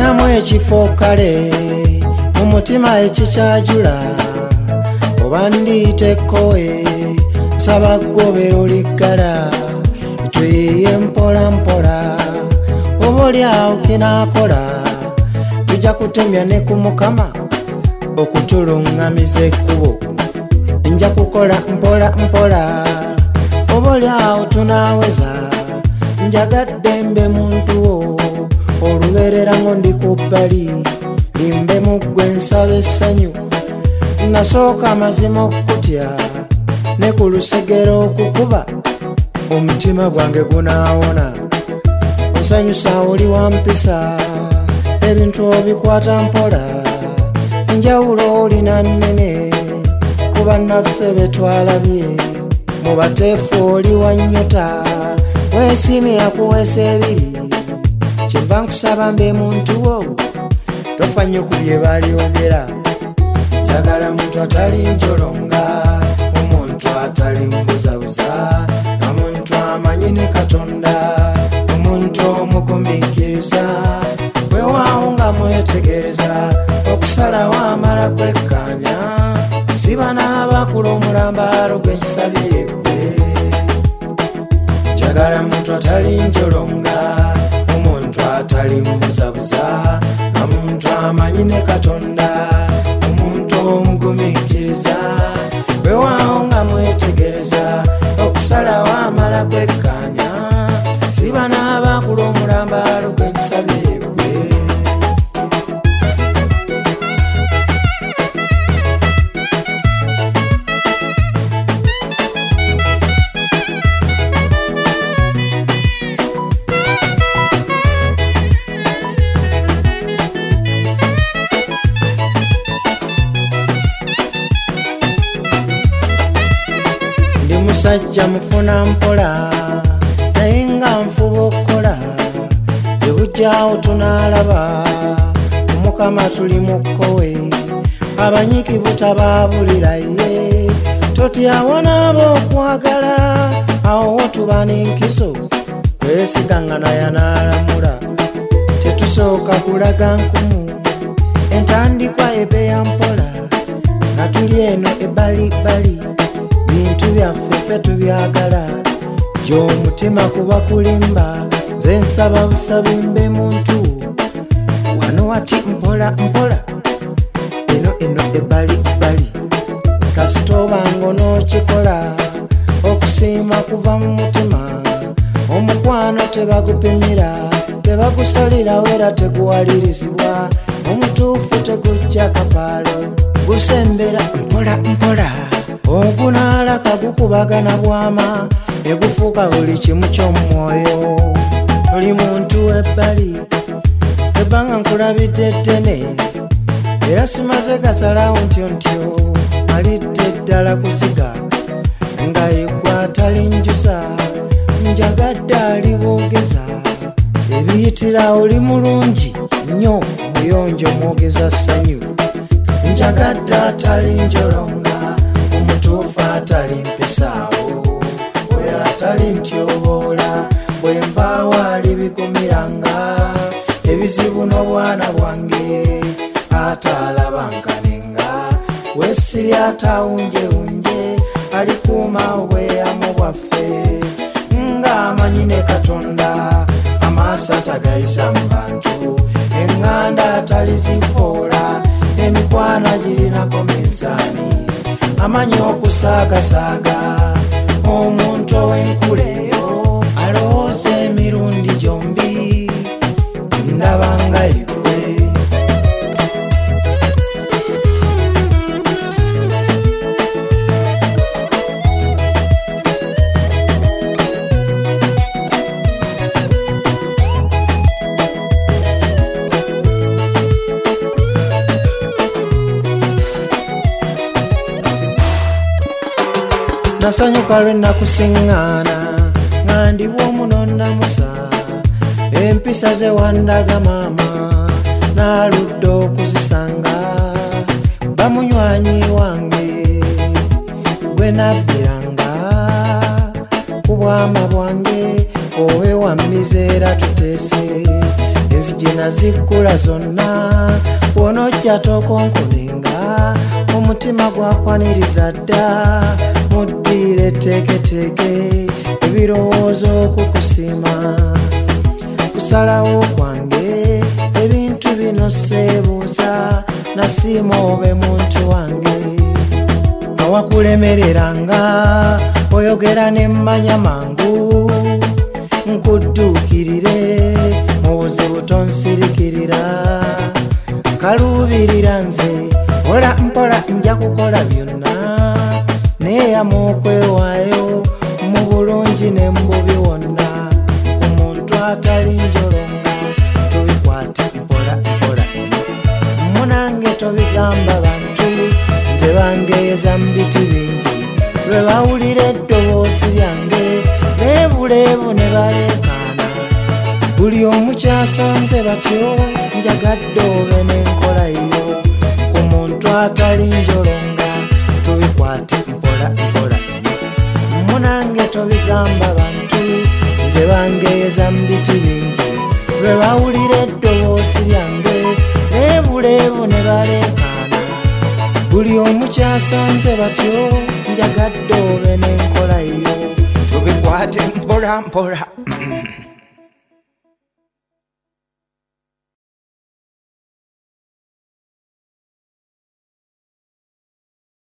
Olinamu ekifo kale mu mutima ekikyajula oba ndiitekowe nsaba ggobero oliggala tuyiye mpola mpola oba olyawo kinaakola tujja kutemya ne ku Mukama okutuluŋŋamiza ekkubo nja kukola mpola mpola oba olyawo tunaaweza njagadde mbe muntu wo olubeerera ngo ndi ku bbali limbe muggwe nsaba essanyu nasooka amazima okutya ne ku lusegero okukuba omutima gwange gunaawona onsanyusa oli wampisa ebintu obikwata mpola njawulo olina nnene ku bannaffe betwalabye mu bateefu oli wannyota weesiimye akuweesa ebiri kyemba nkusaba mbe muntu wo tofa nnyo ku bye balyogera njagala muntu atali njolonga omuntu atali mbuzabuza omuntu amanyi ne Katonda omuntu omugumiikiriza weewaawo nga mwetegereza okusalawo amala kwekkaanya siba n'abakula omulambaalo gw'ekisabye gwe njagala muntu atali njolonga omuntu atali mbuzabuza omuntu amanyi ne Katonda omuntu omugumiikiriza weewaawo nga mwetegereza okusalawo amala kwekkaanya siba n'abakula omulambaalo gw'ekisabye gwe musajja mufuna mpola naye nga nfuba okukola ebujjaawo tunaalaba Omukama tuli mukkowe abanyiikivu tabaabulira ye totyawo n'aba okwagala awo tuba n'enkizo kwesiganga naye anaalamula tetusooka kulaga nkumu entandikwa ebeeya mpola nga tuli eno ebbalibbali bintu byaffe ffe tubyagala gy'omutima kuba kulimba nze nsaba busabi mbe muntu wano wati mpola mpola eno ebbalibbali kasita obanga onookikola okusiima kuva mu mutima omukwano tebagupimira tebagusalirawo era teguwalirizibwa omutuufu tegujja kapaalo gusembera mpola mpola ogunaalaka gukubagana bwama egufuuka buli kimu ky'omwoyo tuli muntu ebbali ebbanga nkulabidde ddene era simaze gasalawo ntyontyo alidde ddala kuziga nga yeggwa atalinjuza njagadde aliboogeza ebiyitira oli mulungi nnyo muyonjo mwogeza ssanyu njagadde atalinjolonga omutuufu atali mpesaawo oyo atali ntyoboola bwe nvaawo alibigumiranga ebizibu n'obwana bwange atalabankanenga wesiri atawunjewunje alikuuma obweyamo bwaffe ng'amanyi ne Katonda amaaso atagayisa mu bantu eŋŋanda atalizifoola emikwana girinako minzaani amanyi okusaagasaaga omuntu ow'enkuleyo alowooza emirundi gyombi ndabanga yeggwe nasanyuka lwe nakusiŋŋaana nga ndi bw'omunonnamusa empisa ze wandaga maama n'aludde okuzisanga bamunywanyi wange gwe nabbiranga ku bwama bwange owe wa mizeera tuteese enzigi nazikula zonna bw'onojja tokonkolenga omutima gwakwaniriza dda muddiire teeketeeke ebirowoozo okukusima kusalawo kwange ebintu bino seebuuza nasiima obe muntu wange awakulemereranga oyogera nemmanya mangu nkudduukirire mu buzibu tonsirikirira kaluubirira nze ola mpola nja kukola byonna neeyamu okwewaayo mu bulungi ne mu bubi wonna omuntu atali njolonga tobikwate mpola mpola munange tobigamba bantu nze bangeeza mu biti bingi lwe bawulira eddoboozi lyange leebuleebu ne baleekaana buli omu kyasanze batyo njagadde obe n'enkola yo ku muntu atali njolonga tobikwate mpola mpola munange tobigamba bantu nze bangeeza mu biti bingi lwe bawulira eddoboozi lyange leebuleebu ne baleekaana buli omu kyasanze batyo njagadde obe n'enkola yo tobikwate mpola mpola